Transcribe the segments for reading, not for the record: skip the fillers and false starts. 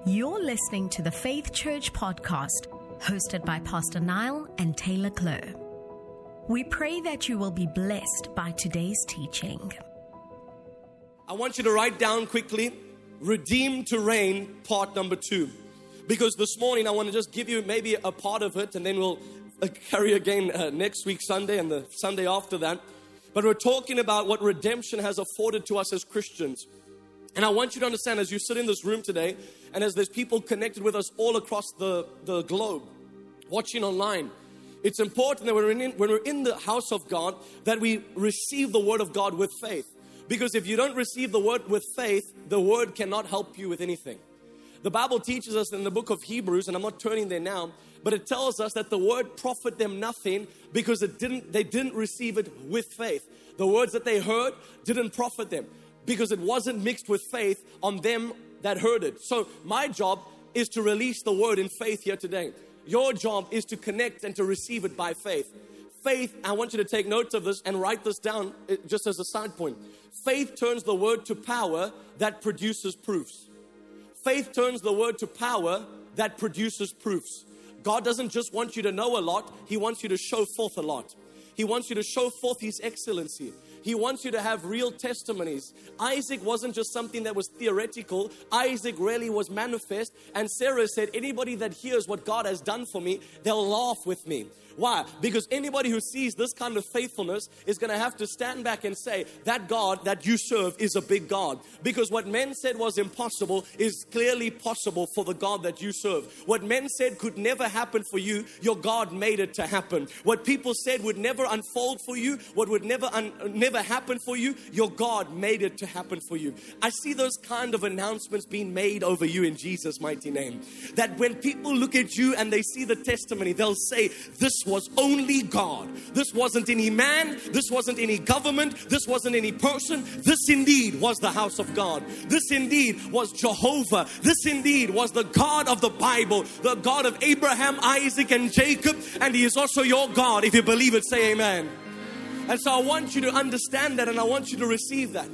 You're listening to the Faith Church podcast, hosted by Pastor Niall and Taylor Clare. We pray that you will be blessed by today's teaching. I want you to write down quickly, Redeemed to Reign, part number 2. Because this morning I want to just give you maybe a part of it, and then we'll carry again next week Sunday and the Sunday after that. But we're talking about what redemption has afforded to us as Christians. And I want you to understand, as you sit in this room today, and as there's people connected with us all across the globe, watching online, it's important that when we're in the house of God, that we receive the Word of God with faith. Because if you don't receive the Word with faith, the Word cannot help you with anything. The Bible teaches us in the book of Hebrews, and I'm not turning there now, but it tells us that the Word profit them nothing because they didn't receive it with faith. The words that they heard didn't profit them because it wasn't mixed with faith on them that heard it. So my job is to release the Word in faith here today. Your job is to connect and to receive it by faith. Faith, I want you to take notes of this and write this down just as a side point. Faith turns the Word to power that produces proofs. Faith turns the Word to power that produces proofs. God doesn't just want you to know a lot, He wants you to show forth a lot. He wants you to show forth His excellency. He wants you to have real testimonies. Isaac wasn't just something that was theoretical. Isaac really was manifest. And Sarah said, anybody that hears what God has done for me, they'll laugh with me. Why? Because anybody who sees this kind of faithfulness is going to have to stand back and say, that God that you serve is a big God. Because what men said was impossible is clearly possible for the God that you serve. What men said could never happen for you, your God made it to happen. What people said would never unfold for you, what would never happen for you, your God made it to happen for you. I see those kind of announcements being made over you in Jesus' mighty name. That when people look at you and they see the testimony, they'll say, this was only God. This wasn't any man. This wasn't any government. This wasn't any person. This indeed was the house of God. This indeed was Jehovah. This indeed was the God of the Bible, the God of Abraham, Isaac, and Jacob. And He is also your God. If you believe it, say amen. And so I want you to understand that, and I want you to receive that.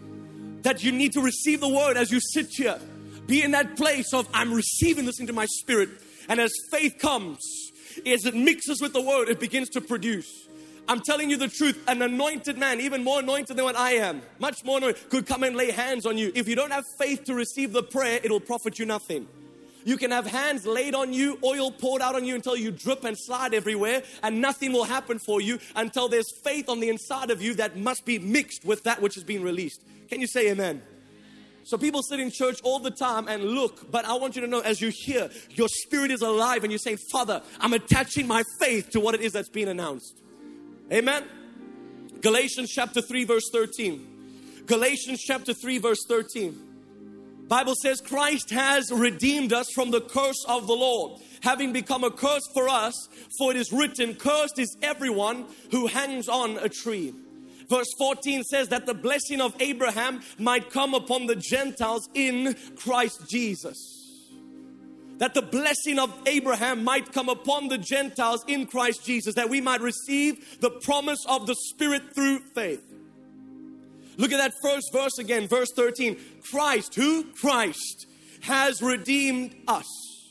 That you need to receive the Word as you sit here. Be in that place of, I'm receiving this into my spirit. And as faith comes, as it mixes with the Word, it begins to produce. I'm telling you the truth, an anointed man, even more anointed than what I am, much more anointed, could come and lay hands on you. If you don't have faith to receive the prayer, it will profit you nothing. You can have hands laid on you, oil poured out on you until you drip and slide everywhere, and nothing will happen for you until there's faith on the inside of you that must be mixed with that which is being released. Can you say amen? So people sit in church all the time and look, but I want you to know, as you hear, your spirit is alive and you're saying, Father, I'm attaching my faith to what it is that's being announced. Amen? Galatians chapter 3 verse 13. Galatians chapter 3 verse 13. Bible says, Christ has redeemed us from the curse of the law, having become a curse for us, for it is written, cursed is everyone who hangs on a tree. Verse 14 says that the blessing of Abraham might come upon the Gentiles in Christ Jesus. That the blessing of Abraham might come upon the Gentiles in Christ Jesus. That we might receive the promise of the Spirit through faith. Look at that first verse again, verse 13. Christ, who? Christ has redeemed us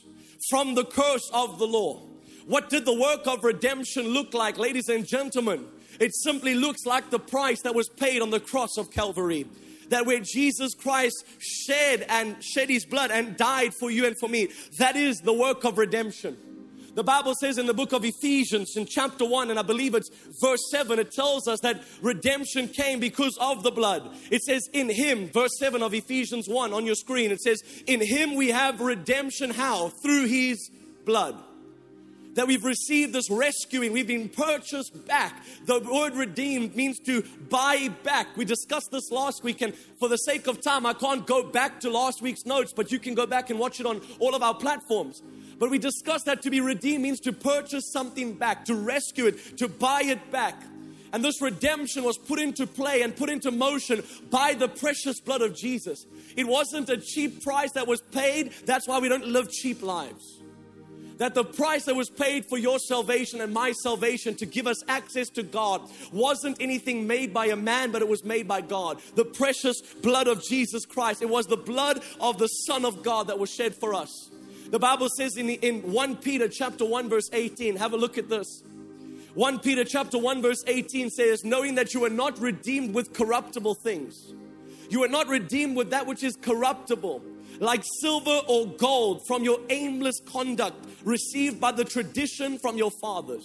from the curse of the law. What did the work of redemption look like, ladies and gentlemen? It simply looks like the price that was paid on the cross of Calvary. That where Jesus Christ shed His blood and died for you and for me. That is the work of redemption. The Bible says in the book of Ephesians in chapter 1, and I believe it's verse 7, it tells us that redemption came because of the blood. It says in Him, verse 7 of Ephesians 1 on your screen, it says, in Him we have redemption. How? Through His blood. That we've received this rescuing, we've been purchased back. The word redeemed means to buy back. We discussed this last week, and for the sake of time, I can't go back to last week's notes, but you can go back and watch it on all of our platforms. But we discussed that to be redeemed means to purchase something back, to rescue it, to buy it back. And this redemption was put into play and put into motion by the precious blood of Jesus. It wasn't a cheap price that was paid. That's why we don't live cheap lives. That the price that was paid for your salvation and my salvation to give us access to God wasn't anything made by a man, but it was made by God. The precious blood of Jesus Christ. It was the blood of the Son of God that was shed for us. The Bible says in 1 Peter chapter 1 verse 18, have a look at this. 1 Peter chapter 1 verse 18 says, knowing that you are not redeemed with corruptible things. You are not redeemed with that which is corruptible, like silver or gold, from your aimless conduct received by the tradition from your fathers.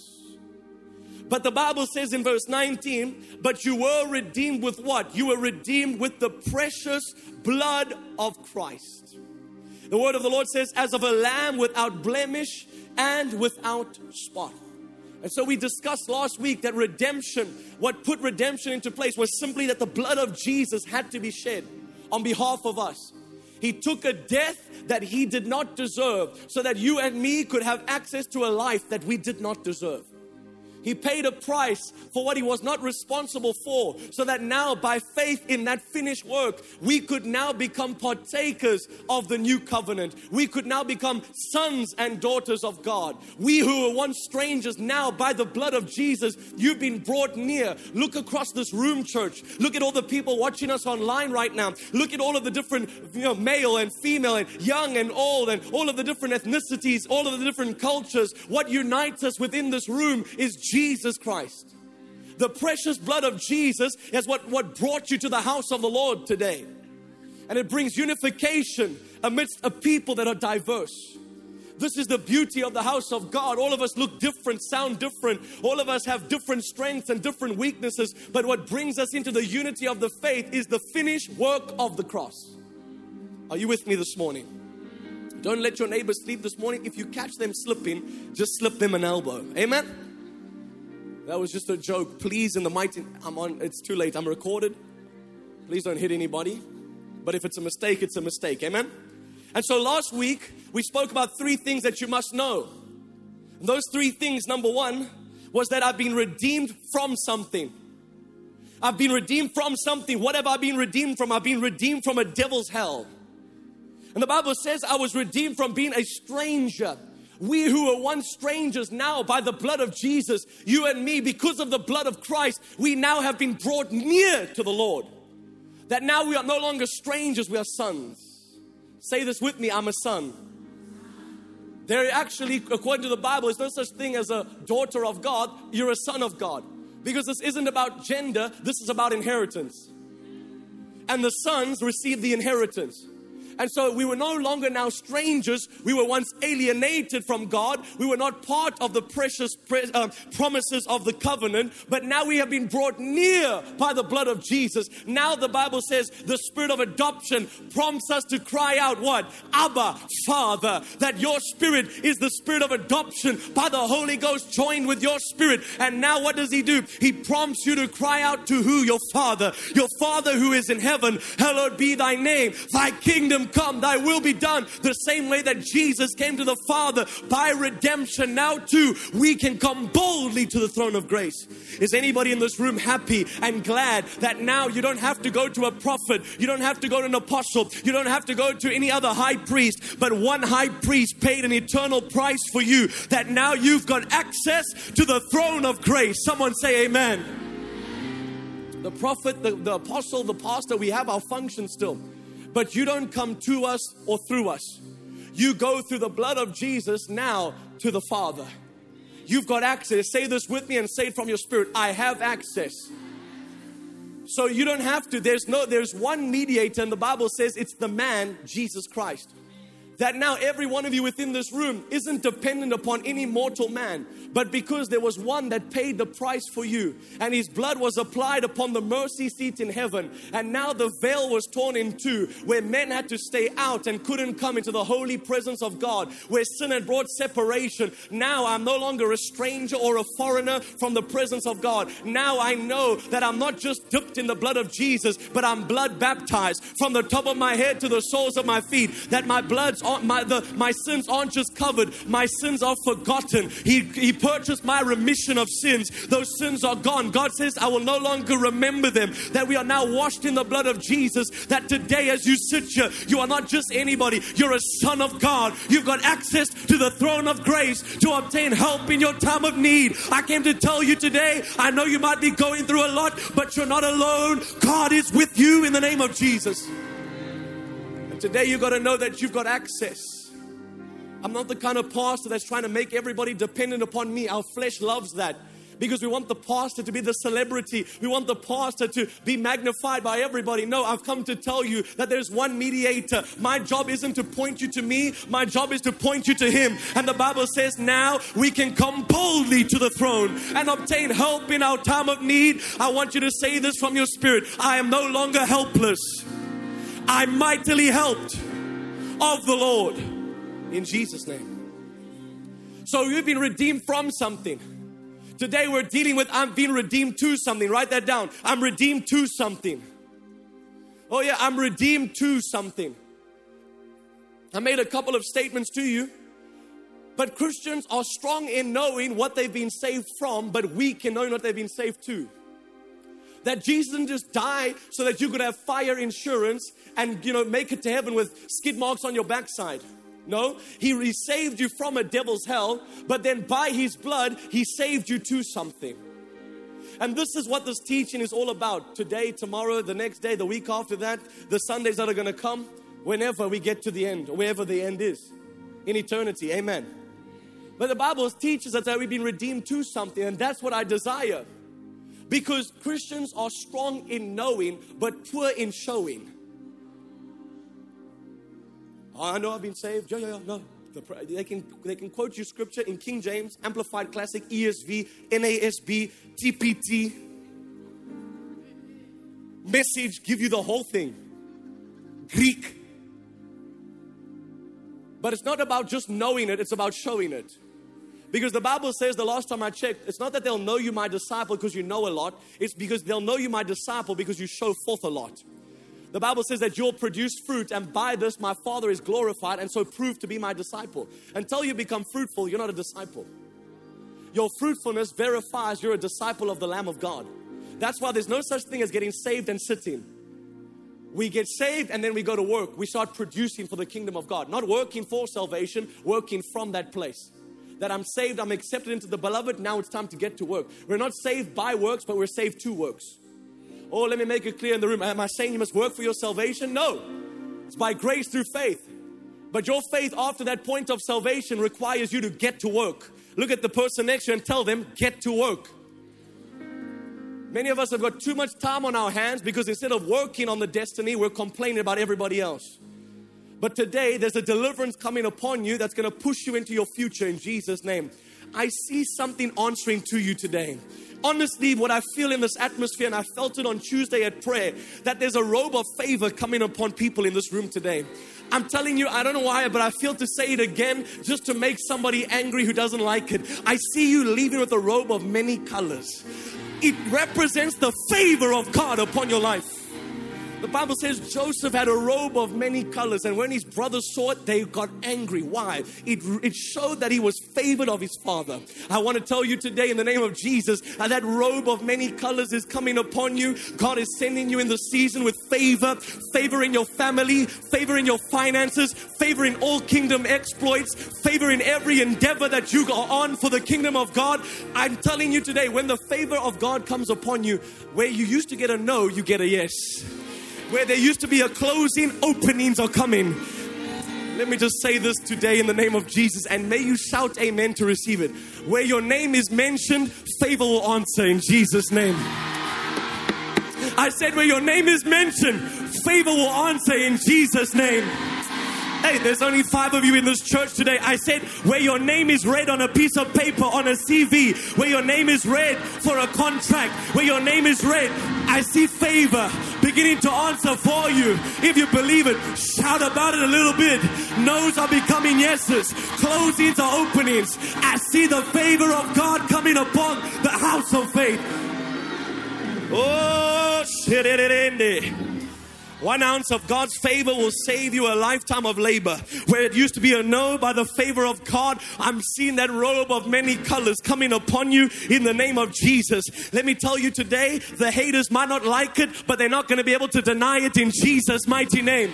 But the Bible says in verse 19, but you were redeemed with what? You were redeemed with the precious blood of Christ. The word of the Lord says, as of a lamb without blemish and without spot. And so we discussed last week that redemption, what put redemption into place was simply that the blood of Jesus had to be shed on behalf of us. He took a death that He did not deserve so that you and me could have access to a life that we did not deserve. He paid a price for what He was not responsible for, so that now by faith in that finished work, we could now become partakers of the new covenant. We could now become sons and daughters of God. We who were once strangers, now by the blood of Jesus, you've been brought near. Look across this room, church. Look at all the people watching us online right now. Look at all of the different, male and female and young and old and all of the different ethnicities, all of the different cultures. What unites us within this room is Jesus Christ. The precious blood of Jesus is what brought you to the house of the Lord today. And it brings unification amidst a people that are diverse. This is the beauty of the house of God. All of us look different, sound different. All of us have different strengths and different weaknesses. But what brings us into the unity of the faith is the finished work of the cross. Are you with me this morning? Don't let your neighbor sleep this morning. If you catch them slipping, just slip them an elbow. Amen? That was just a joke. Please, in the mighty, it's too late. I'm recorded. Please don't hit anybody. But if it's a mistake, it's a mistake. Amen? And so last week, we spoke about 3 things that you must know. And those 3 things, number 1, was that I've been redeemed from something. I've been redeemed from something. What have I been redeemed from? I've been redeemed from a devil's hell. And the Bible says I was redeemed from being a stranger. We who were once strangers, now by the blood of Jesus, you and me, because of the blood of Christ, we now have been brought near to the Lord. That now we are no longer strangers, we are sons. Say this with me, I'm a son. There actually, according to the Bible, is no such thing as a daughter of God. You're a son of God. Because this isn't about gender, this is about inheritance. And the sons receive the inheritance. And so we were no longer now strangers. We were once alienated from God. We were not part of the precious promises of the covenant. But now we have been brought near by the blood of Jesus. Now the Bible says the spirit of adoption prompts us to cry out what? Abba, Father. That your spirit is the spirit of adoption by the Holy Ghost joined with your spirit. And now what does He do? He prompts you to cry out to who? Your Father. Your Father who is in heaven. Hallowed be thy name. Thy kingdom come, thy will be done. The same way that Jesus came to the Father by redemption, now too we can come boldly to the throne of grace. Is anybody in this room happy and glad that now you don't have to go to a prophet, you don't have to go to an apostle, you don't have to go to any other high priest, but one high priest paid an eternal price for you, that now you've got access to the throne of grace. Someone say amen. The prophet, the apostle, the pastor, we have our function still. But you don't come to us or through us. You go through the blood of Jesus now to the Father. You've got access. Say this with me and say it from your spirit. I have access. So you don't have to. There's one mediator, and the Bible says it's the man, Jesus Christ. That now every one of you within this room isn't dependent upon any mortal man, but because there was one that paid the price for you, and His blood was applied upon the mercy seat in heaven, and now the veil was torn in two, where men had to stay out and couldn't come into the holy presence of God, where sin had brought separation. Now I'm no longer a stranger or a foreigner from the presence of God. Now I know that I'm not just dipped in the blood of Jesus, but I'm blood baptized from the top of my head to the soles of my feet, that my blood's my sins aren't just covered, my sins are forgotten. He purchased my remission of sins. Those sins are gone. God says, I will no longer remember them. That we are now washed in the blood of Jesus. That today as you sit here, you are not just anybody. You're a son of God. You've got access to the throne of grace to obtain help in your time of need. I came to tell you today, I know you might be going through a lot, but you're not alone. God is with you in the name of Jesus. And today you've got to know that you've got access. I'm not the kind of pastor that's trying to make everybody dependent upon me. Our flesh loves that. Because we want the pastor to be the celebrity. We want the pastor to be magnified by everybody. No, I've come to tell you that there's one mediator. My job isn't to point you to me. My job is to point you to Him. And the Bible says now we can come boldly to the throne and obtain help in our time of need. I want you to say this from your spirit. I am no longer helpless. I'm mightily helped of the Lord. In Jesus' name. So you've been redeemed from something. Today we're dealing with I'm being redeemed to something. Write that down. I'm redeemed to something. Oh yeah, I'm redeemed to something. I made a couple of statements to you. But Christians are strong in knowing what they've been saved from, but weak in knowing what they've been saved to. That Jesus didn't just die so that you could have fire insurance and, make it to heaven with skid marks on your backside. No, He saved you from a devil's hell, but then by His blood, He saved you to something. And this is what this teaching is all about. Today, tomorrow, the next day, the week after that, the Sundays that are going to come, whenever we get to the end, wherever the end is, in eternity, amen. But the Bible teaches us that we've been redeemed to something, and that's what I desire. Because Christians are strong in knowing, but poor in showing. Oh, I know I've been saved. Yeah, no. They can quote you scripture in King James, Amplified Classic, ESV, NASB, TPT. Message, give you the whole thing. Greek. But it's not about just knowing it, it's about showing it. Because the Bible says, the last time I checked, it's not that they'll know you my disciple because you know a lot. It's because they'll know you my disciple because you show forth a lot. The Bible says that you'll produce fruit, and by this my Father is glorified, and so prove to be my disciple. Until you become fruitful, you're not a disciple. Your fruitfulness verifies you're a disciple of the Lamb of God. That's why there's no such thing as getting saved and sitting. We get saved and then we go to work. We start producing for the kingdom of God. Not working for salvation, working from that place. That I'm saved, I'm accepted into the beloved, now it's time to get to work. We're not saved by works, but we're saved to works. Oh, let me make it clear in the room. Am I saying you must work for your salvation? No. It's by grace through faith. But your faith after that point of salvation requires you to get to work. Look at the person next to you and tell them, get to work. Many of us have got too much time on our hands because instead of working on the destiny, we're complaining about everybody else. But today, there's a deliverance coming upon you that's going to push you into your future in Jesus' name. I see something answering to you today. Honestly, what I feel in this atmosphere, and I felt it on Tuesday at prayer, that there's a robe of favor coming upon people in this room today. I'm telling you, I don't know why, but I feel to say it again just to make somebody angry who doesn't like it. I see you leaving with a robe of many colors. It represents the favor of God upon your life. The Bible says Joseph had a robe of many colors, and when his brothers saw it, they got angry. Why? It showed that he was favored of his father. I want to tell you today in the name of Jesus, that robe of many colors is coming upon you. God is sending you in the season with favor. Favor in your family, favor in your finances, favor in all kingdom exploits, favor in every endeavor that you are on for the kingdom of God. I'm telling you today, when the favor of God comes upon you, where you used to get a no, you get a yes. Where there used to be a closing, openings are coming. Let me just say this today in the name of Jesus, and may you shout amen to receive it. Where your name is mentioned, favor will answer in Jesus' name. I said where your name is mentioned, favor will answer in Jesus' name. Hey, there's only 5 of you in this church today. I said where your name is read on a piece of paper, on a CV, where your name is read for a contract, where your name is read, I see favor beginning to answer for you. If you believe it, shout about it a little bit. No's are becoming yeses. Closings are openings. I see the favor of God coming upon the house of faith. Oh, shit. 1 ounce of God's favor will save you a lifetime of labor. Where it used to be a no, by the favor of God, I'm seeing that robe of many colors coming upon you in the name of Jesus. Let me tell you today, the haters might not like it, but they're not going to be able to deny it in Jesus' mighty name.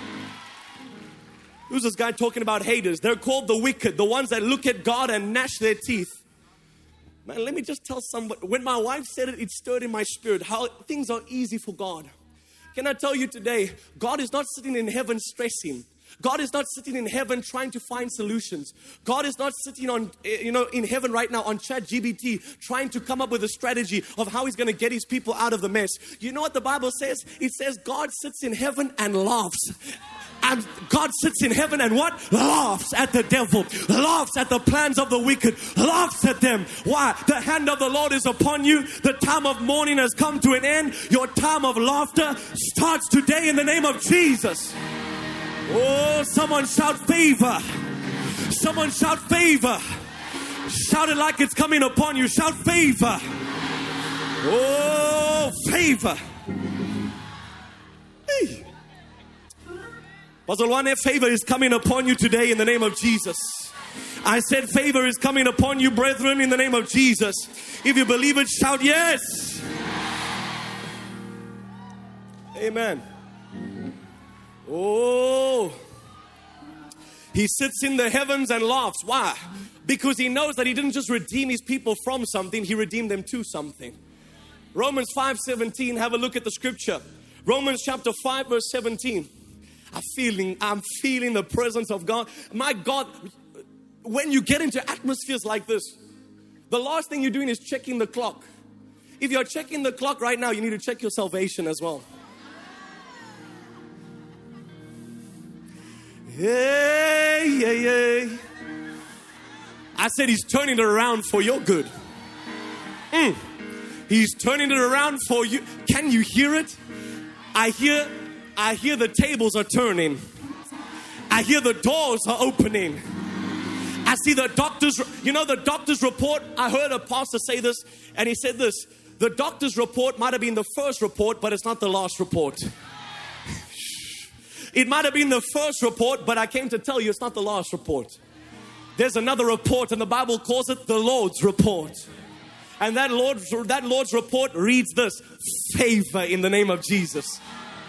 Who's this guy talking about haters? They're called the wicked, the ones that look at God and gnash their teeth. Man, let me just tell somebody, when my wife said it, it stirred in my spirit how things are easy for God. Can I tell you today, God is not sitting in heaven stressing. God is not sitting in heaven trying to find solutions. God is not sitting on, in heaven right now on ChatGPT trying to come up with a strategy of how He's going to get His people out of the mess. You know what the Bible says? It says God sits in heaven and laughs. And God sits in heaven and what? Laughs at the devil, laughs at the plans of the wicked, laughs at them. Why? The hand of the Lord is upon you. The time of mourning has come to an end. Your time of laughter starts today in the name of Jesus. Oh, someone shout favor. Someone shout favor. Shout it like it's coming upon you. Shout favor. Oh, favor. Hey. Pastor Luane, favor is coming upon you today in the name of Jesus. I said favor is coming upon you, brethren, in the name of Jesus. If you believe it, shout yes. Amen. Oh, He sits in the heavens and laughs. Why? Because He knows that He didn't just redeem His people from something, He redeemed them to something. Romans 5:17, have a look at the scripture. Romans chapter 5 verse 17. I'm feeling the presence of God. My God, when you get into atmospheres like this, the last thing you're doing is checking the clock. If you're checking the clock right now, you need to check your salvation as well. Hey, hey, hey. I said He's turning it around for your good. He's turning it around for you. Can you hear it? I hear the tables are turning. I hear the doors are opening. I see the doctor's report. I heard a pastor say this, and he said this: the doctor's report might have been the first report, but it's not the last report. It might have been the first report, but I came to tell you it's not the last report. There's another report, and the Bible calls it the Lord's report. And that Lord's report reads this: favor in the name of Jesus.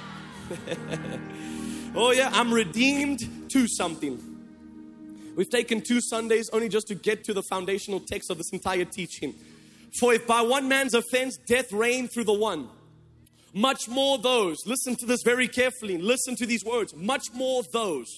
Oh yeah, I'm redeemed to something. We've taken 2 Sundays only just to get to the foundational text of this entire teaching. For if by one man's offense death reigned through the one, much more those, listen to this very carefully, listen to these words, much more those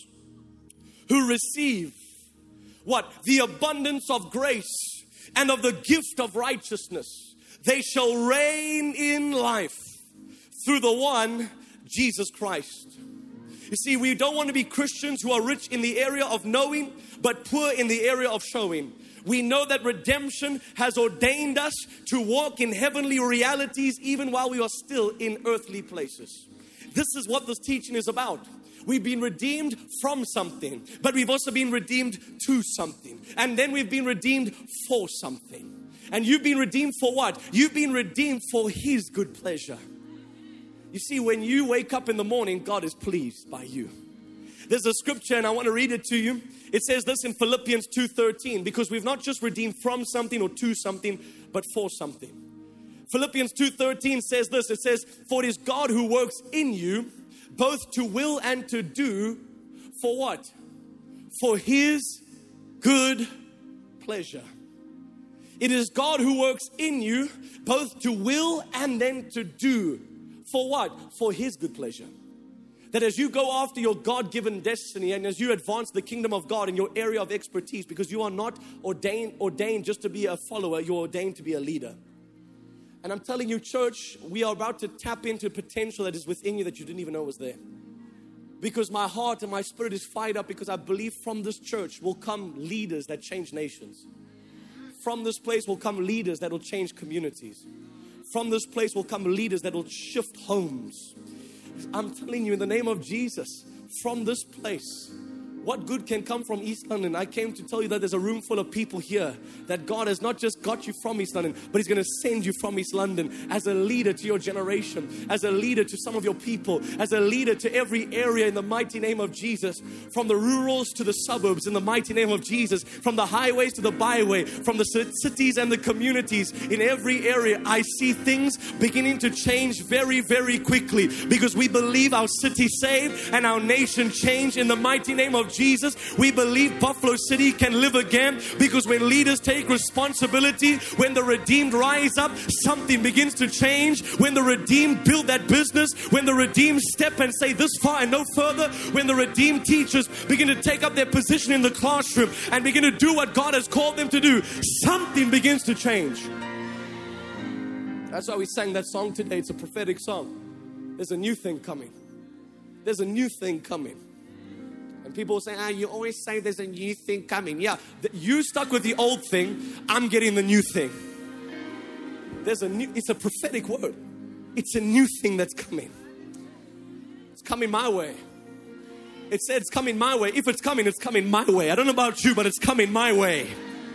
who receive what? The abundance of grace and of the gift of righteousness, they shall reign in life through the one, Jesus Christ. You see, we don't want to be Christians who are rich in the area of knowing, but poor in the area of showing. We know that redemption has ordained us to walk in heavenly realities even while we are still in earthly places. This is what this teaching is about. We've been redeemed from something, but we've also been redeemed to something. And then we've been redeemed for something. And you've been redeemed for what? You've been redeemed for His good pleasure. You see, when you wake up in the morning, God is pleased by you. There's a scripture, and I want to read it to you. It says this in Philippians 2:13, because we've not just redeemed from something or to something, but for something. Philippians 2:13 says this. It says, for it is God who works in you, both to will and to do, for what? For His good pleasure. It is God who works in you, both to will and then to do. For what? For His good pleasure. That as you go after your God-given destiny and as you advance the kingdom of God in your area of expertise, because you are not ordained just to be a follower, you're ordained to be a leader. And I'm telling you, church, we are about to tap into potential that is within you that you didn't even know was there. Because my heart and my spirit is fired up, because I believe from this church will come leaders that change nations. From this place will come leaders that will change communities. From this place will come leaders that will shift homes. I'm telling you, in the name of Jesus, from this place What good can come from East London? I came to tell you that there's a room full of people here, that God has not just got you from East London, but He's going to send you from East London as a leader to your generation, as a leader to some of your people, as a leader to every area in the mighty name of Jesus. From the rurals to the suburbs in the mighty name of Jesus. From the highways to the byway, from the cities and the communities, in every area, I see things beginning to change very, very quickly, because we believe our city saved and our nation changed in the mighty name of Jesus. We believe Buffalo City can live again, because when leaders take responsibility, when the redeemed rise up, something begins to change. When the redeemed build that business, when the redeemed step and say this far and no further, when the redeemed teachers begin to take up their position in the classroom and begin to do what God has called them to do, something begins to change. That's why we sang that song today. It's a prophetic song. There's a new thing coming. There's a new thing coming. And people say, you always say there's a new thing coming. Yeah, you stuck with the old thing. I'm getting the new thing. It's a prophetic word. It's a new thing that's coming. It's coming my way. It said it's coming my way. If it's coming my way. I don't know about you, but it's coming my way.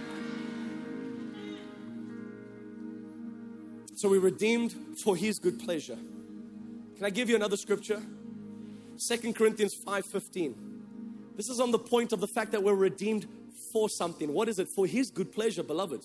So we're redeemed for His good pleasure. Can I give you another scripture? 2 Corinthians 5:15. This is on the point of the fact that we're redeemed for something. What is it? For His good pleasure, beloved.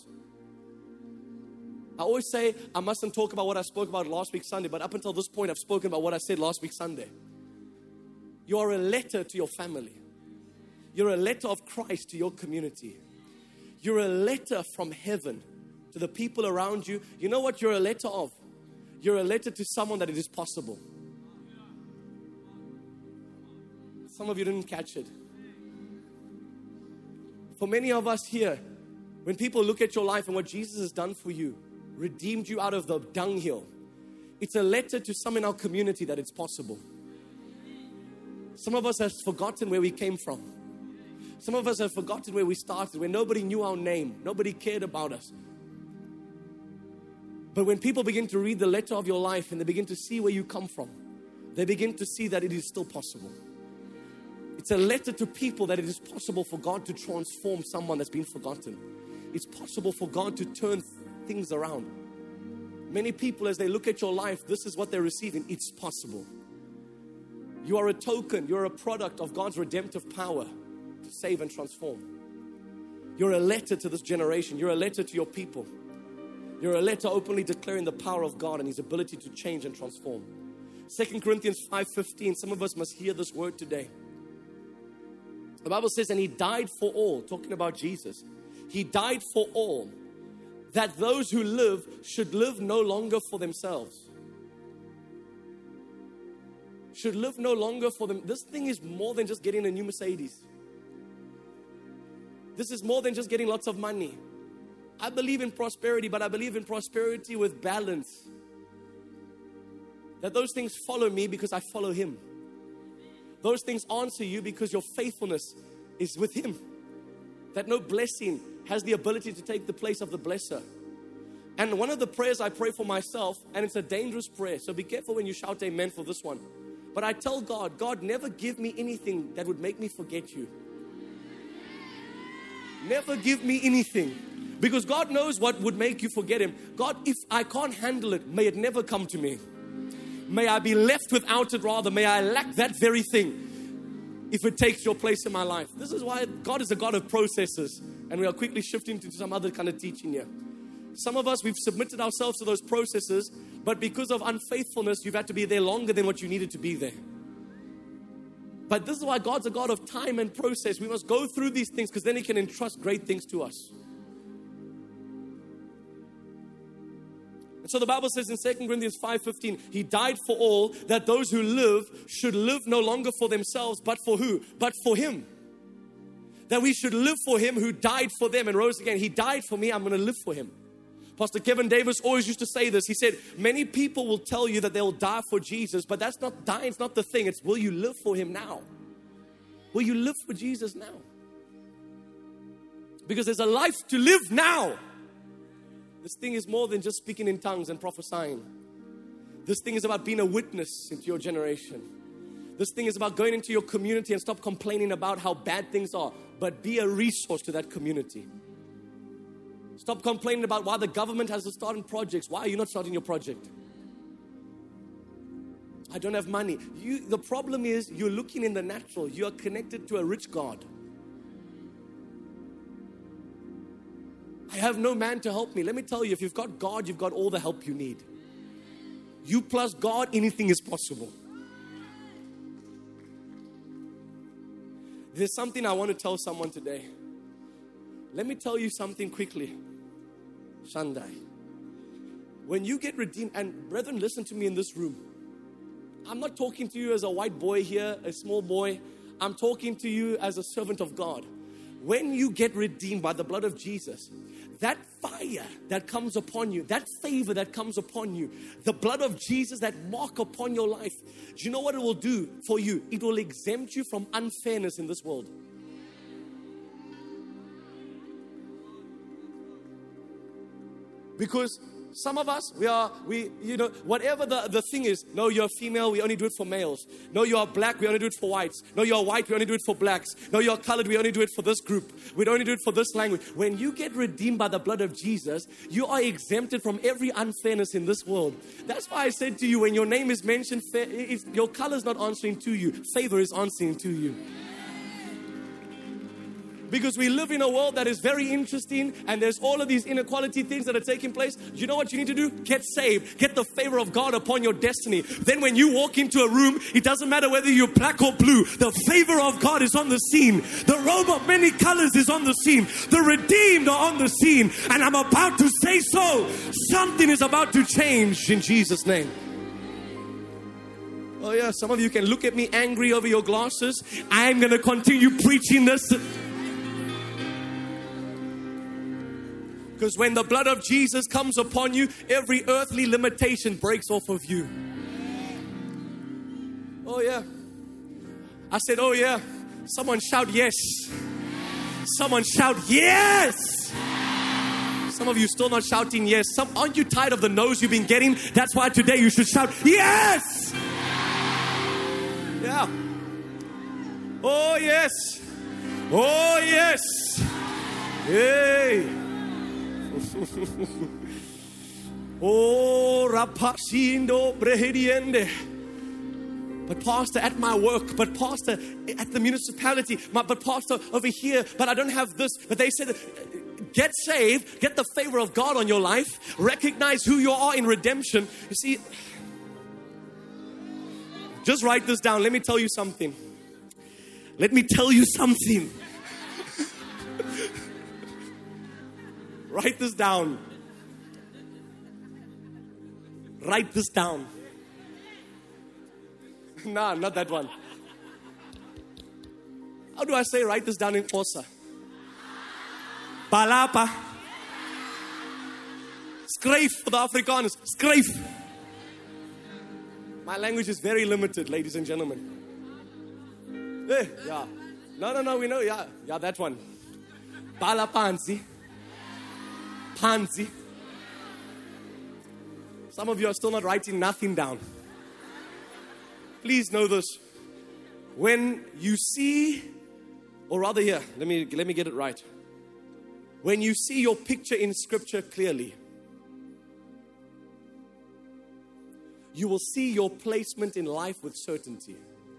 I always say I mustn't talk about what I spoke about last week Sunday, but up until this point I've spoken about what I said last week Sunday. You are a letter to your family. You're a letter of Christ to your community. You're a letter from heaven to the people around you. You know what you're a letter of? You're a letter to someone that it is possible. Some of you didn't catch it. For many of us here, when people look at your life and what Jesus has done for you, redeemed you out of the dunghill, it's a letter to some in our community that it's possible. Some of us have forgotten where we came from. Some of us have forgotten where we started, where nobody knew our name, nobody cared about us. But when people begin to read the letter of your life and they begin to see where you come from, they begin to see that it is still possible. It's a letter to people that it is possible for God to transform someone that's been forgotten. It's possible for God to turn things around. Many people, as they look at your life, this is what they're receiving. It's possible. You are a token. You're a product of God's redemptive power to save and transform. You're a letter to this generation. You're a letter to your people. You're a letter openly declaring the power of God and His ability to change and transform. 2 Corinthians 5:15. Some of us must hear this word today. The Bible says, and He died for all, talking about Jesus. He died for all, that those who live should live no longer for themselves. Should live no longer for them. This thing is more than just getting a new Mercedes. This is more than just getting lots of money. I believe in prosperity, but I believe in prosperity with balance. That those things follow me because I follow Him. Those things answer you because your faithfulness is with Him. That no blessing has the ability to take the place of the blesser. And one of the prayers I pray for myself, and it's a dangerous prayer, so be careful when you shout amen for this one. But I tell God, God, never give me anything that would make me forget you. Never give me anything. Because God knows what would make you forget Him. God, if I can't handle it, may it never come to me. May I be left without it rather. May I lack that very thing if it takes your place in my life. This is why God is a God of processes. And we are quickly shifting to some other kind of teaching here. Some of us, we've submitted ourselves to those processes, but because of unfaithfulness, you've had to be there longer than what you needed to be there. But this is why God's a God of time and process. We must go through these things because then He can entrust great things to us. So the Bible says in 2 Corinthians 5:15, He died for all, that those who live should live no longer for themselves, but for who? But for Him. That we should live for Him who died for them and rose again. He died for me, I'm going to live for Him. Pastor Kevin Davis always used to say this. He said, many people will tell you that they'll die for Jesus, but that's not dying, it's not the thing. It's will you live for Him now? Will you live for Jesus now? Because there's a life to live now. This thing is more than just speaking in tongues and prophesying. This thing is about being a witness into your generation. This thing is about going into your community and stop complaining about how bad things are, but be a resource to that community. Stop complaining about why the government has to start in projects. Why are you not starting your project? I don't have money. The problem is you're looking in the natural. You are connected to a rich God. I have no man to help me. Let me tell you, if you've got God, you've got all the help you need. You plus God, anything is possible. There's something I want to tell someone today. Let me tell you something quickly. Shandai. When you get redeemed, and brethren, listen to me in this room. I'm not talking to you as a white boy here, a small boy. I'm talking to you as a servant of God. When you get redeemed by the blood of Jesus, that fire that comes upon you, that favor that comes upon you, the blood of Jesus, that mark upon your life, do you know what it will do for you? It will exempt you from unfairness in this world. Because some of us, whatever the thing is, no, you're female, we only do it for males. No, you are black, we only do it for whites. No, you're white, we only do it for blacks. No, you're colored, we only do it for this group. We only do it for this language. When you get redeemed by the blood of Jesus, you are exempted from every unfairness in this world. That's why I said to you, when your name is mentioned, your color is not answering to you. Favor is answering to you. Because we live in a world that is very interesting and there's all of these inequality things that are taking place. You know what you need to do? Get saved. Get the favor of God upon your destiny. Then when you walk into a room, it doesn't matter whether you're black or blue. The favor of God is on the scene. The robe of many colors is on the scene. The redeemed are on the scene. And I'm about to say so. Something is about to change in Jesus' name. Oh yeah, some of you can look at me angry over your glasses. I'm going to continue preaching this. Because when the blood of Jesus comes upon you, every earthly limitation breaks off of you. Oh yeah. I said, oh yeah. Someone shout yes. Someone shout yes. Some of you still not shouting yes. Aren't you tired of the no's you've been getting? That's why today you should shout yes. Yeah. Oh yes. Oh yes. Hey. Oh, rapasindo brehediende. But pastor, at my work, but pastor, at the municipality, but pastor, over here, but I don't have this. But they said, get saved, get the favor of God on your life, recognize who you are in redemption. You see, just write this down. Let me tell you something. Let me tell you something. Write this down. Write this down. Nah, not that one. How do I say write this down in Xhosa? Palapa. Skryf for the Afrikaners. Skryf. My language is very limited, ladies and gentlemen. Yeah. No, we know. Yeah, that one. Palapansi. Pansy. Some of you are still not writing nothing down. Please know this. When you see, or rather here, let me get it right. When you see your picture in Scripture clearly, you will see your placement in life with certainty.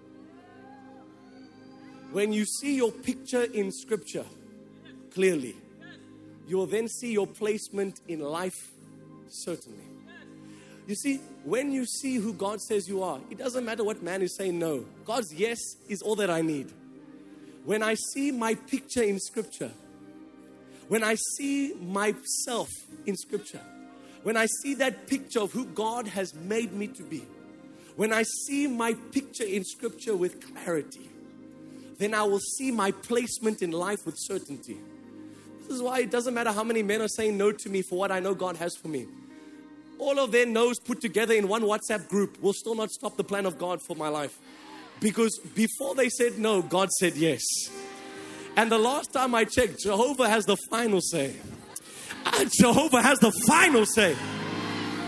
When you see your picture in Scripture clearly, you will then see your placement in life certainly. You see, when you see who God says you are, it doesn't matter what man is saying no. God's yes is all that I need. When I see my picture in Scripture, when I see myself in Scripture, when I see that picture of who God has made me to be, when I see my picture in Scripture with clarity, then I will see my placement in life with certainty. This is why it doesn't matter how many men are saying no to me for what I know God has for me. All of their no's put together in one WhatsApp group will still not stop the plan of God for my life. Because before they said no, God said yes. And the last time I checked, Jehovah has the final say. Jehovah has the final say.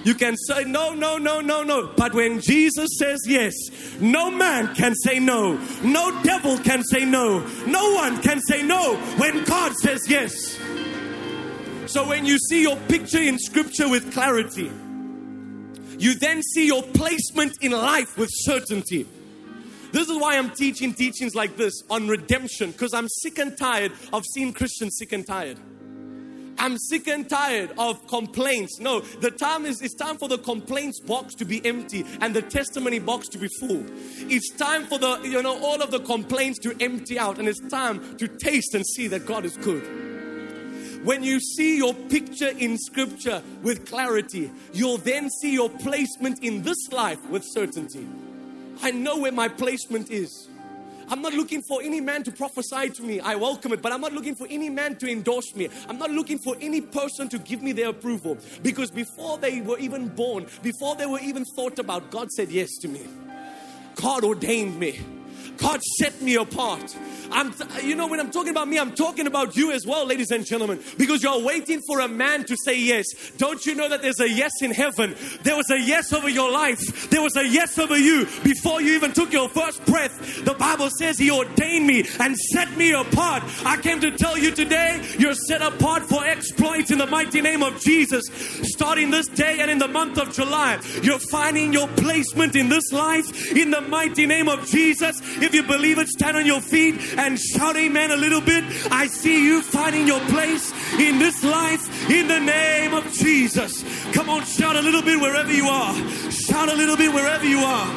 You can say no, no, no, no, no. But when Jesus says yes, no man can say no. No devil can say no. No one can say no when God says yes. So when you see your picture in Scripture with clarity, you then see your placement in life with certainty. This is why I'm teaching teachings like this on redemption, because I'm sick and tired of seeing Christians sick and tired. I'm sick and tired of complaints. No, it's time for the complaints box to be empty and the testimony box to be full. It's time for all of the complaints to empty out, and it's time to taste and see that God is good. When you see your picture in Scripture with clarity, you'll then see your placement in this life with certainty. I know where my placement is. I'm not looking for any man to prophesy to me. I welcome it, but I'm not looking for any man to endorse me. I'm not looking for any person to give me their approval. Because before they were even born, before they were even thought about, God said yes to me. God ordained me. God set me apart. When I'm talking about me, I'm talking about you as well, ladies and gentlemen, because you're waiting for a man to say yes. Don't you know that there's a yes in heaven? There was a yes over your life. There was a yes over you before you even took your first breath. The Bible says He ordained me and set me apart. I came to tell you today, you're set apart for exploits in the mighty name of Jesus. Starting this day and in the month of July, you're finding your placement in this life in the mighty name of Jesus. If you believe it, stand on your feet and shout amen a little bit. I see you finding your place in this life in the name of Jesus. Come on, shout a little bit wherever you are. Shout a little bit wherever you are.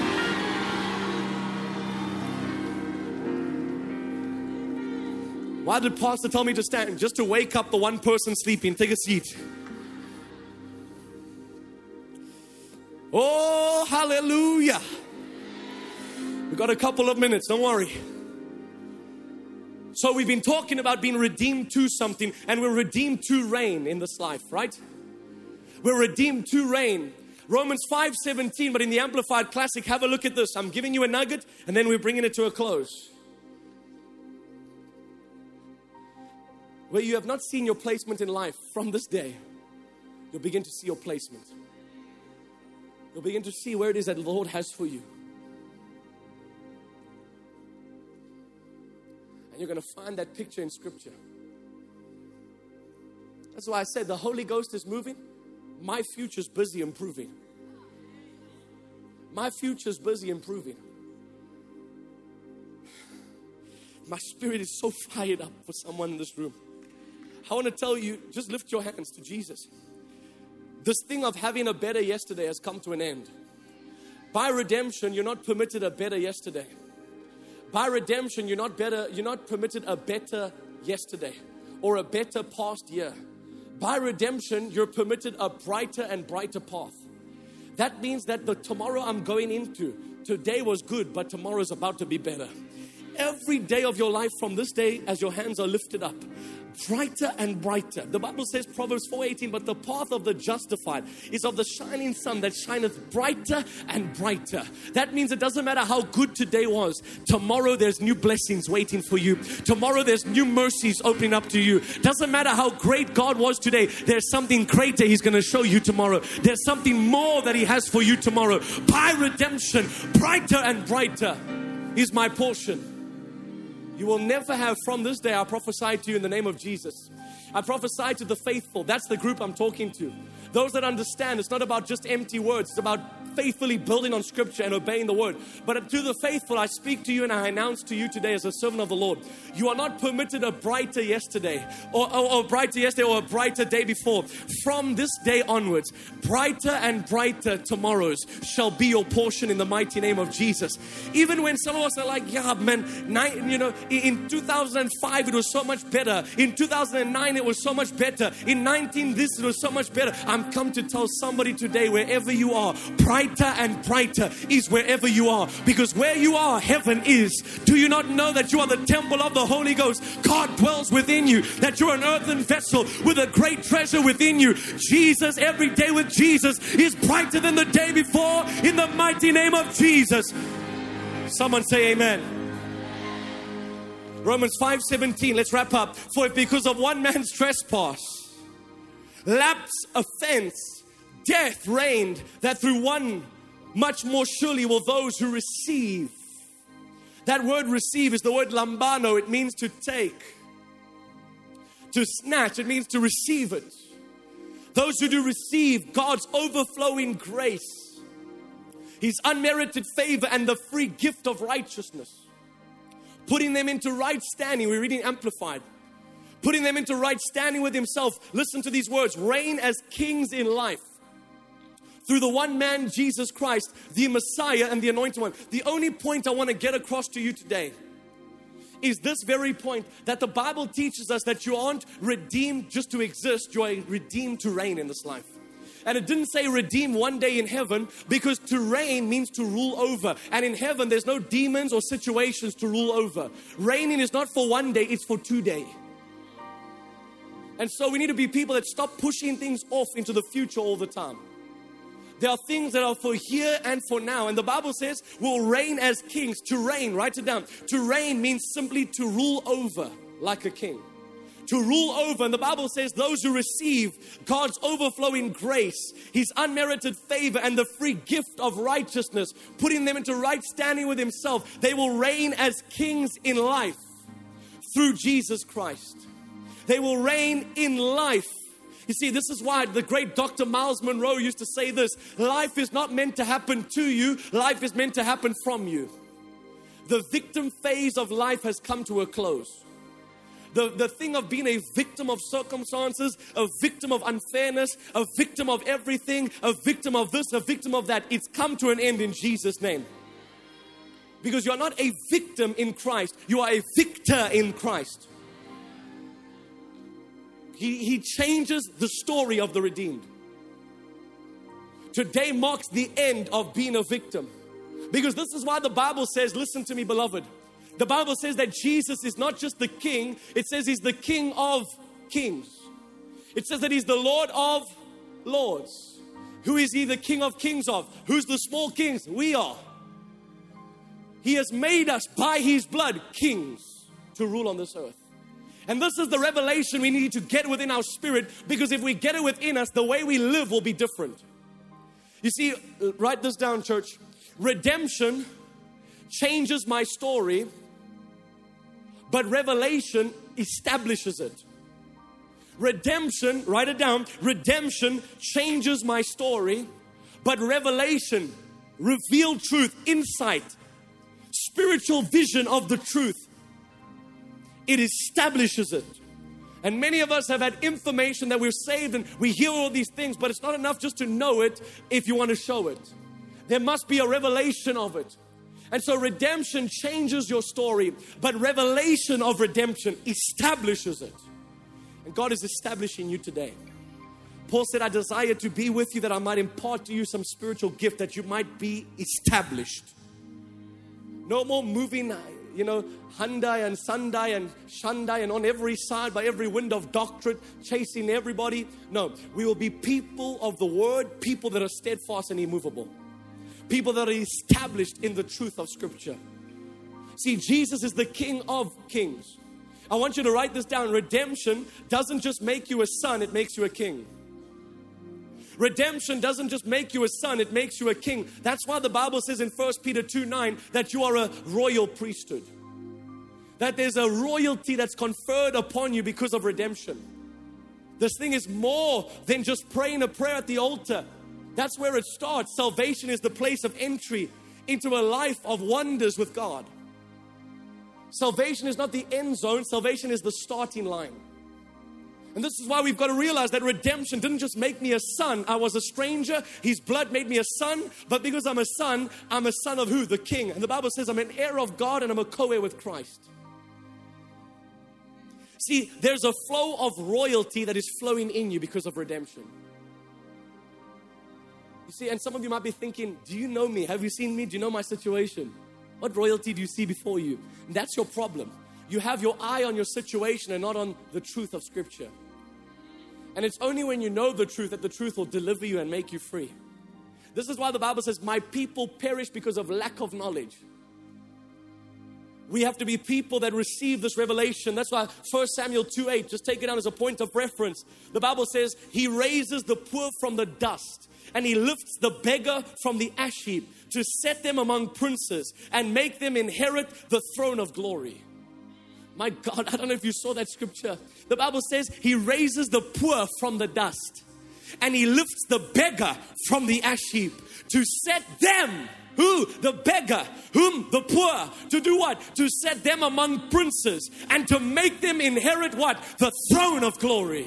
Why did Pastor tell me to stand? Just to wake up the one person sleeping. Take a seat. Oh, hallelujah. We've got a couple of minutes, don't worry. So we've been talking about being redeemed to something, and we're redeemed to reign in this life, right? We're redeemed to reign. Romans 5:17, but in the Amplified Classic, have a look at this. I'm giving you a nugget, and then we're bringing it to a close. Where you have not seen your placement in life, from this day, you'll begin to see your placement. You'll begin to see where it is that the Lord has for you. And you're going to find that picture in Scripture. That's why I said the Holy Ghost is moving. My future's busy improving. My future's busy improving. My spirit is so fired up for someone in this room. I want to tell you, just lift your hands to Jesus. This thing of having a better yesterday has come to an end. By redemption, you're not permitted a better yesterday. By redemption, you're not permitted a better yesterday or a better past year. By redemption, you're permitted a brighter and brighter path. That means that the tomorrow I'm going into, today was good, but tomorrow is about to be better. Every day of your life from this day, as your hands are lifted up, brighter and brighter. The Bible says, Proverbs 4:18, but the path of the justified is of the shining sun that shineth brighter and brighter. That means it doesn't matter how good today was. Tomorrow there's new blessings waiting for you. Tomorrow there's new mercies opening up to you. Doesn't matter how great God was today. There's something greater He's going to show you tomorrow. There's something more that He has for you tomorrow. By redemption, brighter and brighter is my portion. You will never have, from this day, I prophesy to you in the name of Jesus. I prophesy to the faithful. That's the group I'm talking to. Those that understand, it's not about just empty words. It's about faithfully building on Scripture and obeying the Word. But to the faithful, I speak to you and I announce to you today as a servant of the Lord, you are not permitted a brighter yesterday or brighter yesterday or a brighter day before. From this day onwards, brighter and brighter tomorrows shall be your portion in the mighty name of Jesus. Even when some of us are like, yeah, man, in 2005 it was so much better. In 2009 it was so much better. In 19 this it was so much better. I'm come to tell somebody today, wherever you are, brighter and brighter is wherever you are, because where you are, heaven is. Do you not know that you are the temple of the Holy Ghost? God dwells within you, that you're an earthen vessel with a great treasure within you. Jesus, every day with Jesus is brighter than the day before in the mighty name of Jesus. Someone say amen. Romans 5:17, let's wrap up. For if because of one man's trespass, lapse, offense, death reigned, that through one much more surely will those who receive. That word receive is the word lambano. It means to take, to snatch. It means to receive it. Those who do receive God's overflowing grace, His unmerited favor and the free gift of righteousness, putting them into right standing. We're reading Amplified. Putting them into right standing with Himself. Listen to these words. Reign as kings in life through the one man, Jesus Christ, the Messiah and the Anointed One. The only point I want to get across to you today is this very point, that the Bible teaches us that you aren't redeemed just to exist, you are redeemed to reign in this life. And it didn't say redeem one day in heaven, because to reign means to rule over. And in heaven, there's no demons or situations to rule over. Reigning is not for one day, it's for 2 days. And so we need to be people that stop pushing things off into the future all the time. There are things that are for here and for now. And the Bible says we'll reign as kings. To reign, write it down. To reign means simply to rule over like a king. To rule over. And the Bible says those who receive God's overflowing grace, His unmerited favor and the free gift of righteousness, putting them into right standing with Himself, they will reign as kings in life through Jesus Christ. They will reign in life. You see, this is why the great Dr. Miles Monroe used to say this: life is not meant to happen to you, life is meant to happen from you. The victim phase of life has come to a close. The thing of being a victim of circumstances, a victim of unfairness, a victim of everything, a victim of this, a victim of that, it's come to an end in Jesus' name. Because you're not a victim in Christ, you are a victor in Christ. He changes the story of the redeemed. Today marks the end of being a victim. Because this is why the Bible says, listen to me, beloved. The Bible says that Jesus is not just the King. It says He's the King of kings. It says that He's the Lord of lords. Who is He the King of kings of? Who's the small kings? We are. He has made us by His blood kings to rule on this earth. And this is the revelation we need to get within our spirit, because if we get it within us, the way we live will be different. You see, write this down, church. Redemption changes my story, but revelation establishes it. Redemption, write it down. Redemption changes my story, but revelation, revealed truth, insight, spiritual vision of the truth, it establishes it. And many of us have had information that we're saved and we hear all these things, but it's not enough just to know it if you want to show it. There must be a revelation of it. And so redemption changes your story, but revelation of redemption establishes it. And God is establishing you today. Paul said, I desire to be with you that I might impart to you some spiritual gift that you might be established. No more moving, Hyundai and Sundai and Shandai and on every side by every wind of doctrine, chasing everybody. No, we will be people of the word, people that are steadfast and immovable. People that are established in the truth of Scripture. See, Jesus is the King of kings. I want you to write this down. Redemption doesn't just make you a son, it makes you a king. Redemption doesn't just make you a son, it makes you a king. That's why the Bible says in 1 Peter 2:9 that you are a royal priesthood. That there's a royalty that's conferred upon you because of redemption. This thing is more than just praying a prayer at the altar. That's where it starts. Salvation is the place of entry into a life of wonders with God. Salvation is not the end zone. Salvation is the starting line. And this is why we've got to realize that redemption didn't just make me a son. I was a stranger. His blood made me a son. But because I'm a son of who? The King. And the Bible says I'm an heir of God and I'm a co-heir with Christ. See, there's a flow of royalty that is flowing in you because of redemption. You see, and some of you might be thinking, do you know me? Have you seen me? Do you know my situation? What royalty do you see before you? And that's your problem. You have your eye on your situation and not on the truth of Scripture. And it's only when you know the truth that the truth will deliver you and make you free. This is why the Bible says, my people perish because of lack of knowledge. We have to be people that receive this revelation. That's why 1 Samuel 2:8, just take it down as a point of reference. The Bible says, He raises the poor from the dust, and He lifts the beggar from the ash heap, to set them among princes and make them inherit the throne of glory. My God, I don't know if you saw that scripture. The Bible says He raises the poor from the dust, and He lifts the beggar from the ash heap, to set them, who? The beggar, whom? The poor. To do what? To set them among princes and to make them inherit what? The throne of glory.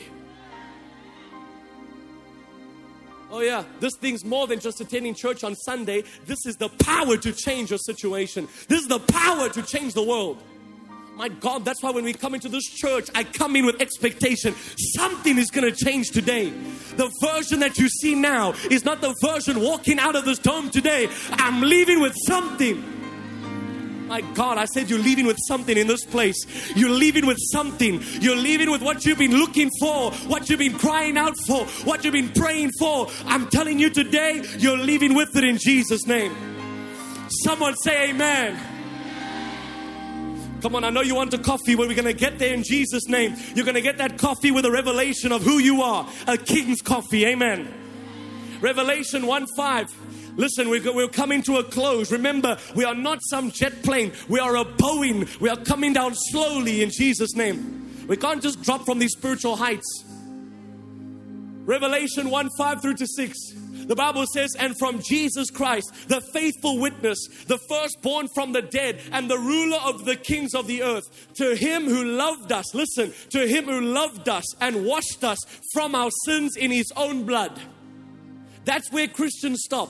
Oh yeah, this thing's more than just attending church on Sunday. This is the power to change your situation. This is the power to change the world. My God, that's why when we come into this church, I come in with expectation. Something is going to change today. The version that you see now is not the version walking out of this dome today. I'm leaving with something. My God, I said you're leaving with something in this place. You're leaving with something. You're leaving with what you've been looking for, what you've been crying out for, what you've been praying for. I'm telling you today, you're leaving with it in Jesus' name. Someone say amen. Come on, I know you want a coffee, but we're going to get there in Jesus' name. You're going to get that coffee with a revelation of who you are. A king's coffee. Amen. Revelation 1:5. Listen, we're coming to a close. Remember, we are not some jet plane. We are a Boeing. We are coming down slowly in Jesus' name. We can't just drop from these spiritual heights. Revelation 1:5 through to 6. The Bible says, and from Jesus Christ, the faithful witness, the firstborn from the dead, and the ruler of the kings of the earth, to Him who loved us, listen, to Him who loved us and washed us from our sins in His own blood. That's where Christians stop.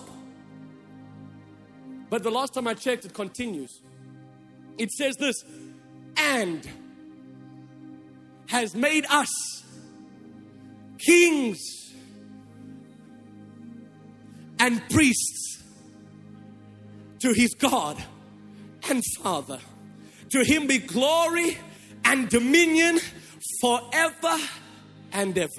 But the last time I checked, it continues. It says this, and has made us kings and priests to His God and Father. To Him be glory and dominion forever and ever.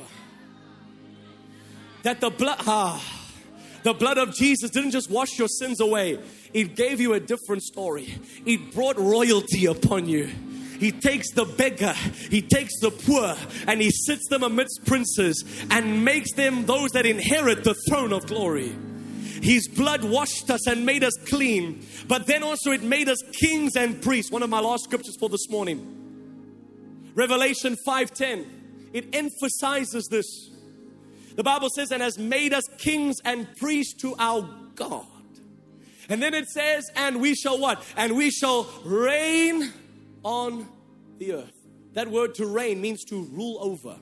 That the blood of Jesus didn't just wash your sins away. It gave you a different story. It brought royalty upon you. He takes the beggar, He takes the poor, and He sits them amidst princes and makes them those that inherit the throne of glory. His blood washed us and made us clean, but then also it made us kings and priests. One of my last scriptures for this morning. Revelation 5:10. It emphasizes this. The Bible says, and has made us kings and priests to our God. And then it says, and we shall what? And we shall reign on the earth. That word to reign means to rule over.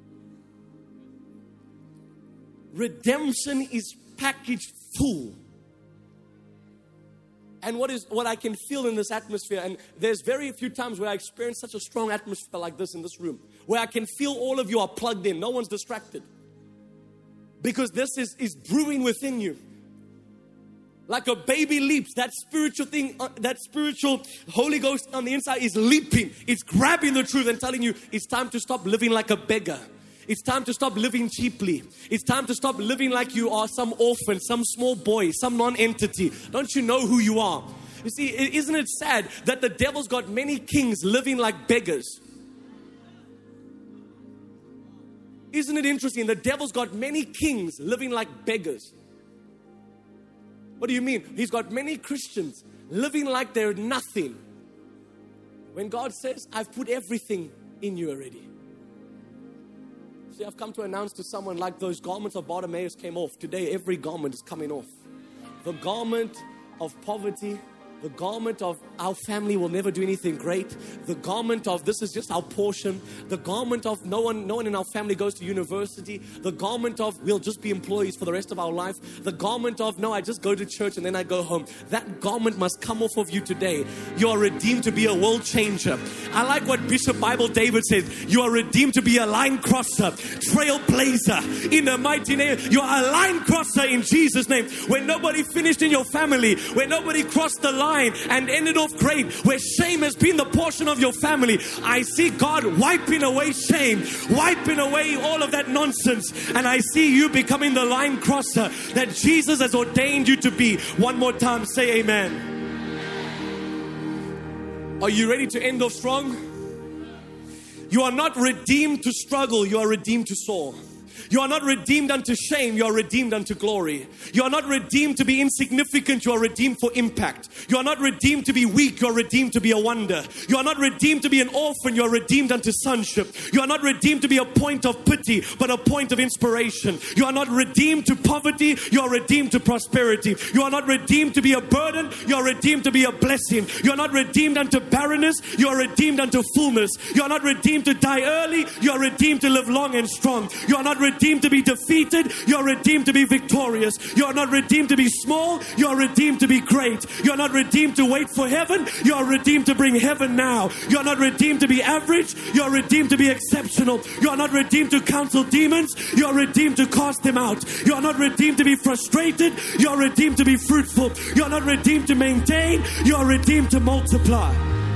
Redemption is packaged full. And what I can feel in this atmosphere, and there's very few times where I experience such a strong atmosphere like this in this room, where I can feel all of you are plugged in. No one's distracted. Because this is brewing within you. Like a baby leaps, that spiritual thing, that spiritual Holy Ghost on the inside is leaping. It's grabbing the truth and telling you it's time to stop living like a beggar. It's time to stop living cheaply. It's time to stop living like you are some orphan, some small boy, some non-entity. Don't you know who you are? You see, isn't it sad that the devil's got many kings living like beggars? Isn't it interesting? The devil's got many kings living like beggars. What do you mean? He's got many Christians living like they're nothing. When God says, I've put everything in you already. See, I've come to announce to someone, like those garments of Bartimaeus came off. Today, every garment is coming off. The garment of poverty, the garment of our family will never do anything great, the garment of this is just our portion, the garment of no one in our family goes to university, the garment of we'll just be employees for the rest of our life, the garment of no, I just go to church and then I go home. That garment must come off of you today. You are redeemed to be a world changer. I like what Bishop Bible David said. You are redeemed to be a line crosser, trailblazer in the mighty name. You are a line crosser in Jesus' name. When nobody finished in your family, when nobody crossed the line and ended off great, where shame has been the portion of your family, I see God wiping away shame, wiping away all of that nonsense, and I see you becoming the line crosser that Jesus has ordained you to be. One more time, say amen. Are you ready to end off strong? You are not redeemed to struggle, you are redeemed to soar. You are not redeemed unto shame, you are redeemed unto glory. You are not redeemed to be insignificant, you are redeemed for impact. You are not redeemed to be weak, you are redeemed to be a wonder. You are not redeemed to be an orphan, you are redeemed unto sonship. You are not redeemed to be a point of pity, but a point of inspiration. You are not redeemed to poverty, you are redeemed to prosperity. You are not redeemed to be a burden, you are redeemed to be a blessing. You are not redeemed unto barrenness, you are redeemed unto fullness. You are not redeemed to die early, you are redeemed to live long and strong. You are not redeemed to be defeated, you are redeemed to be victorious. You are not redeemed to be small, you are redeemed to be great. You are not redeemed to wait for heaven, you are redeemed to bring heaven now. You are not redeemed to be average, you are redeemed to be exceptional. You are not redeemed to counsel demons, you are redeemed to cast them out. You are not redeemed to be frustrated, you are redeemed to be fruitful. You are not redeemed to maintain, you are redeemed to multiply.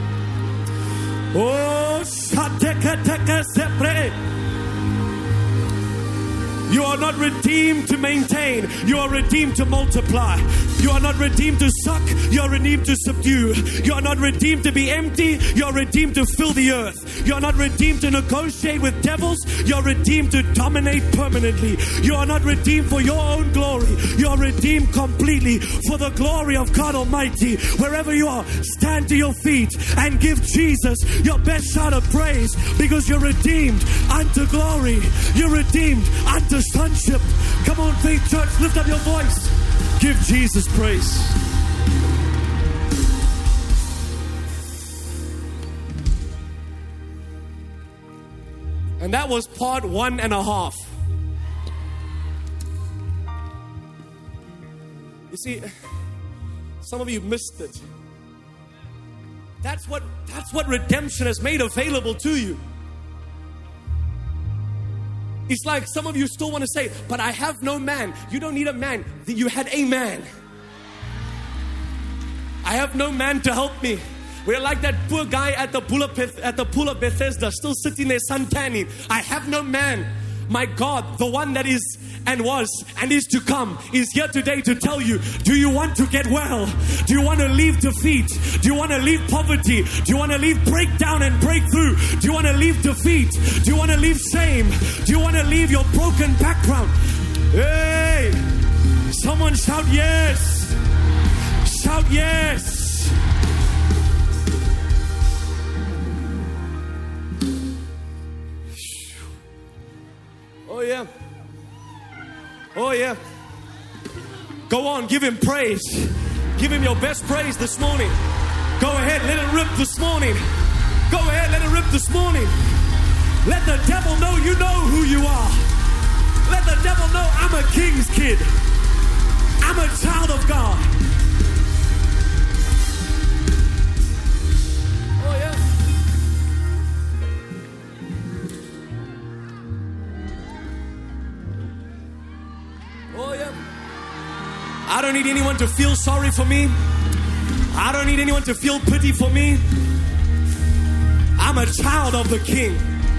Oh, Shateka Sepre. You are not redeemed to maintain, you are redeemed to multiply. You are not redeemed to suck, you are redeemed to subdue. You are not redeemed to be empty, you are redeemed to fill the earth. You are not redeemed to negotiate with devils, you are redeemed to dominate permanently. You are not redeemed for your own glory, you are redeemed completely for the glory of God Almighty. Wherever you are, stand to your feet and give Jesus your best shout of praise, because you're redeemed unto glory, you're redeemed unto sonship. Come on, Faith Church, lift up your voice. Give Jesus praise. And that was part 1.5. You see, some of you missed it. That's what redemption has made available to you. It's like some of you still want to say, but I have no man. You don't need a man. You had a man. I have no man to help me. We're like that poor guy at the pool of Bethesda, still sitting there sun tanning. I have no man. My God, the one that is and was and is to come, is here today to tell you, do you want to get well? Do you want to leave defeat? Do you want to leave poverty? Do you want to leave breakdown and breakthrough? Do you want to leave defeat? Do you want to leave shame? Do you want to leave your broken background? Hey, someone shout yes. Shout yes. Oh yeah. Oh yeah. Go on, give him praise. Give him your best praise this morning. Go ahead, let it rip this morning. Go ahead, let it rip this morning. Let the devil know you know who you are. Let the devil know I'm a king's kid. I'm a child of God. Oh yeah. Oh yeah. I don't need anyone to feel sorry for me. I don't need anyone to feel pity for me. I'm a child of the King.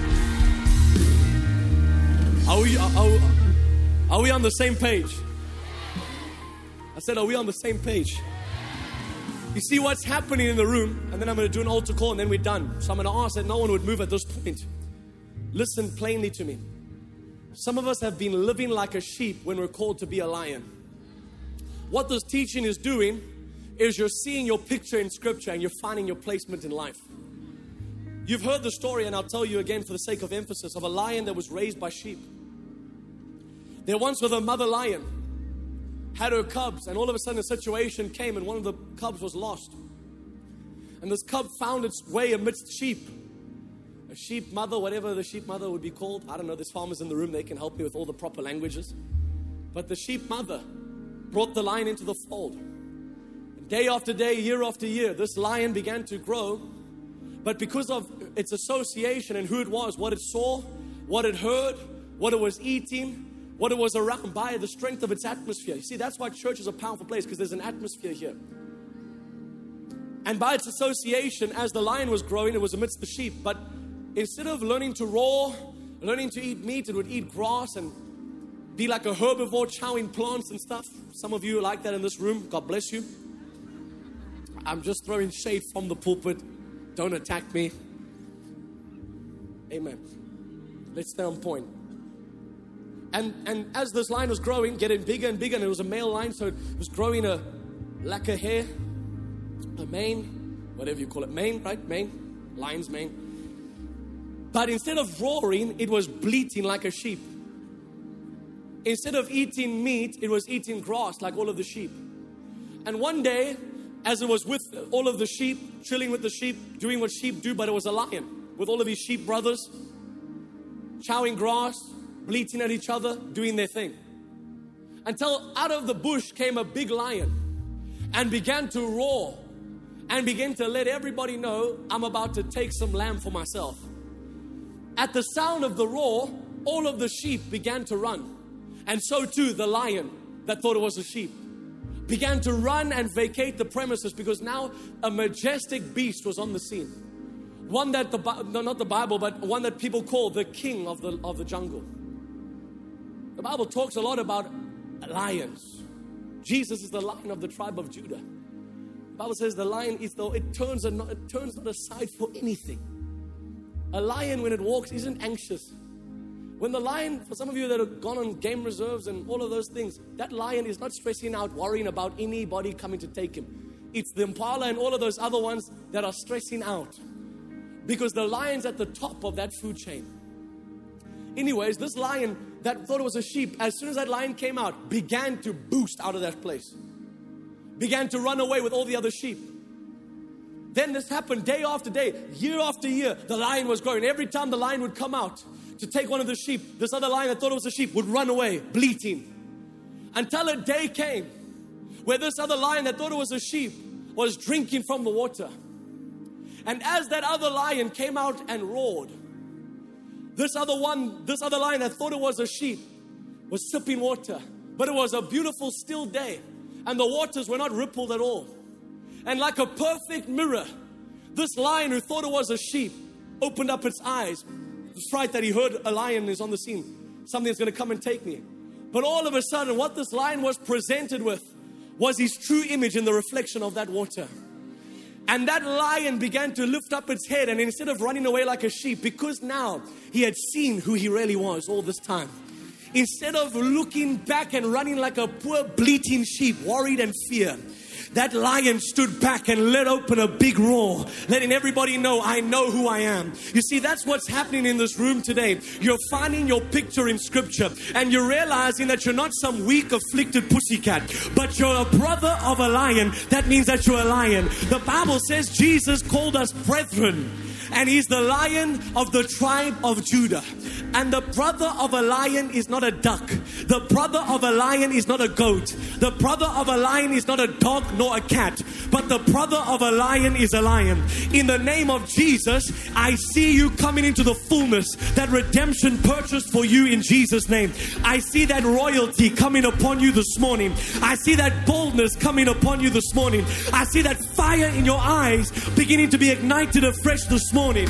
Are we on the same page? I said, are we on the same page? You see what's happening in the room, and then I'm going to do an altar call and then we're done. So I'm going to ask that no one would move at this point. Listen plainly to me. Some of us have been living like a sheep when we're called to be a lion. What this teaching is doing is you're seeing your picture in scripture and you're finding your placement in life. You've heard the story, and I'll tell you again for the sake of emphasis, of a lion that was raised by sheep. There once was a mother lion, had her cubs, and all of a sudden a situation came and one of the cubs was lost. And this cub found its way amidst sheep. A sheep mother, whatever the sheep mother would be called. I don't know, there's farmers in the room, they can help me with all the proper languages. But the sheep mother brought the lion into the fold. And day after day, year after year, this lion began to grow. But because of its association and who it was, what it saw, what it heard, what it was eating, what it was around, by the strength of its atmosphere. You see, that's why church is a powerful place, because there's an atmosphere here. And by its association, as the lion was growing, it was amidst the sheep. But instead of learning to roar, learning to eat meat, it would eat grass and be like a herbivore, chowing plants and stuff. Some of you are like that in this room. God bless you. I'm just throwing shade from the pulpit. Don't attack me. Amen. Let's stay on point. And as this lion was growing, getting bigger and bigger, and it was a male lion, so it was growing like a hair, a mane, whatever you call it, mane, right? Mane, lion's mane. But instead of roaring, it was bleating like a sheep. Instead of eating meat, it was eating grass like all of the sheep. And one day, as it was with all of the sheep, chilling with the sheep, doing what sheep do, but it was a lion with all of his sheep brothers, chowing grass, bleating at each other, doing their thing. Until out of the bush came a big lion and began to roar and began to let everybody know, I'm about to take some lamb for myself. At the sound of the roar, all of the sheep began to run. And so too the lion that thought it was a sheep began to run and vacate the premises, because now a majestic beast was on the scene. One that not the Bible, but one that people call the king of the jungle. The Bible talks a lot about lions. Jesus is the lion of the tribe of Judah. The Bible says the lion is though it turns not aside for anything. A lion, when it walks, isn't anxious. When the lion, for some of you that have gone on game reserves and all of those things, that lion is not stressing out, worrying about anybody coming to take him. It's the impala and all of those other ones that are stressing out, because the lion's at the top of that food chain. Anyways, this lion that thought it was a sheep, as soon as that lion came out, began to boost out of that place. Began to run away with all the other sheep. Then this happened day after day, year after year. The lion was growing. Every time the lion would come out to take one of the sheep, this other lion that thought it was a sheep would run away, bleating. Until a day came where this other lion that thought it was a sheep was drinking from the water. And as that other lion came out and roared, this other lion that thought it was a sheep was sipping water. But it was a beautiful still day, and the waters were not rippled at all. And like a perfect mirror, this lion who thought it was a sheep opened up its eyes. The fright that he heard a lion is on the scene. Something's going to come and take me. But all of a sudden, what this lion was presented with was his true image in the reflection of that water. And that lion began to lift up its head, and instead of running away like a sheep, because now he had seen who he really was all this time, instead of looking back and running like a poor bleating sheep, worried and fear, that lion stood back and let open a big roar, letting everybody know, I know who I am. You see, that's what's happening in this room today. You're finding your picture in Scripture, and you're realizing that you're not some weak, afflicted pussycat, but you're a brother of a lion. That means that you're a lion. The Bible says Jesus called us brethren, and He's the Lion of the tribe of Judah. And the brother of a lion is not a duck. The brother of a lion is not a goat. The brother of a lion is not a dog nor a cat. But the brother of a lion is a lion. In the name of Jesus, I see you coming into the fullness that redemption purchased for you in Jesus' name. I see that royalty coming upon you this morning. I see that boldness coming upon you this morning. I see that fire in your eyes beginning to be ignited afresh this morning.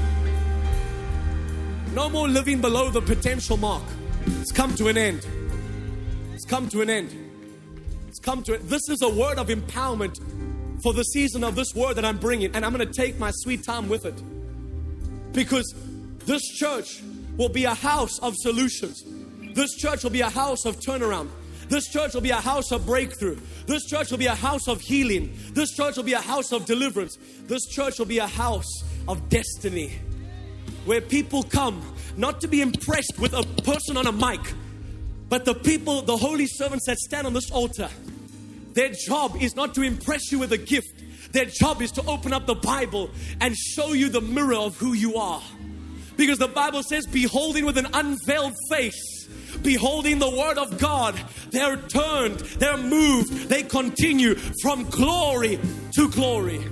No more living below the potential mark. It's come to an end. It's come to an end. It's come to it. This is a word of empowerment for the season of this word that I'm bringing. And I'm going to take my sweet time with it. Because this church will be a house of solutions. This church will be a house of turnaround. This church will be a house of breakthrough. This church will be a house of healing. This church will be a house of deliverance. This church will be a house of destiny, where people come not to be impressed with a person on a mic, but the people, the holy servants that stand on this altar, their job is not to impress you with a gift. Their job is to open up the Bible and show you the mirror of who you are. Because the Bible says, beholding with an unveiled face, beholding the Word of God, they're turned, they're moved, they continue from glory to glory.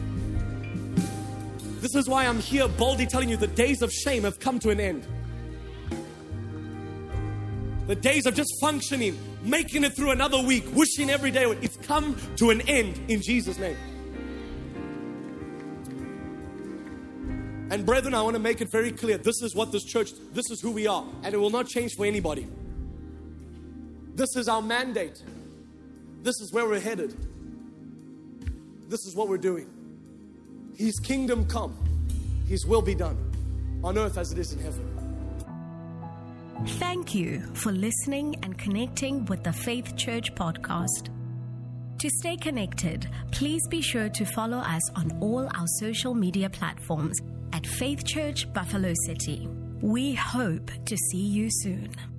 This is why I'm here boldly telling you the days of shame have come to an end. The days of just functioning, making it through another week, wishing every day, it's come to an end in Jesus' name. And brethren, I want to make it very clear. This is what this church, this is who we are. And it will not change for anybody. This is our mandate. This is where we're headed. This is what we're doing. His kingdom come, His will be done on earth as it is in heaven. Thank you for listening and connecting with the Faith Church podcast. To stay connected, please be sure to follow us on all our social media platforms at Faith Church Buffalo City. We hope to see you soon.